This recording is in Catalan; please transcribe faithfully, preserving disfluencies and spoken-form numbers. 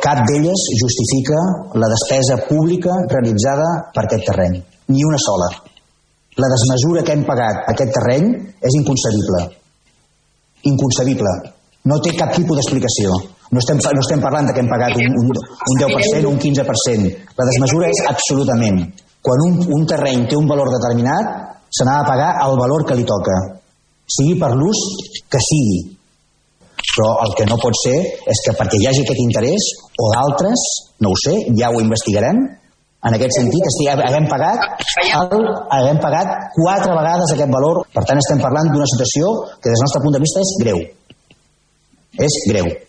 cap d'elles justifica la despesa pública realitzada per aquest terreny. Ni una sola. La desmesura que hem pagat a aquest terreny és inconcebible. Inconcebible. No té cap tipus d'explicació. No estem, no estem parlant que hem pagat un, un, un deu per cent o un quinze per cent. La desmesura és absolutament. Quan un, un terreny té un valor determinat, se n'ha de pagar el valor que li toca. Sigui per l'ús que sigui. Però el que no pot ser és que perquè hi hagi aquest interès, o d'altres, no ho sé, ja ho investigarem, en aquest sentit, estic, haguem, pagat el, haguem pagat quatre vegades aquest valor. Per tant, estem parlant d'una situació que des del nostre punt de vista és greu. És greu.